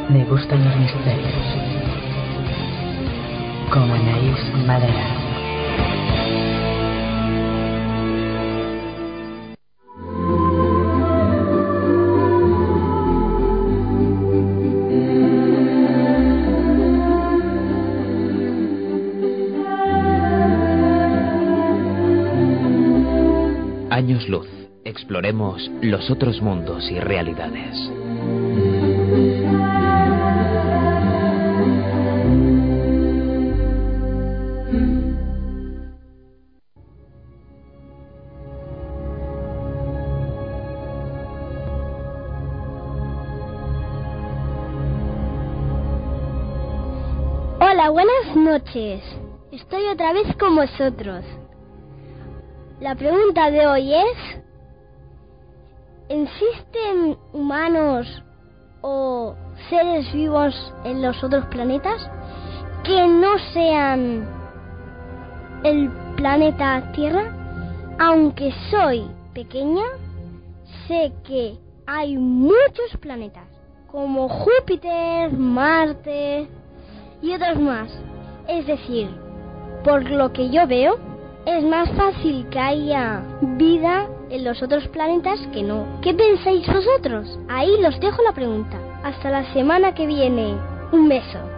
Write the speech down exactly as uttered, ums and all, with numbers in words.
Me gustan los misterios. Como Anaís Madera. Años luz. Exploremos los otros mundos y realidades. Hola, buenas noches. Estoy otra vez con vosotros. La pregunta de hoy es: ¿existen humanos o seres vivos en los otros planetas que no sean el planeta Tierra? Aunque soy pequeña, sé que hay muchos planetas, como Júpiter, Marte y otros más. Es decir, por lo que yo veo, es más fácil que haya vida en los otros planetas que no. ¿Qué pensáis vosotros? Ahí los dejo la pregunta. Hasta la semana que viene. Un beso.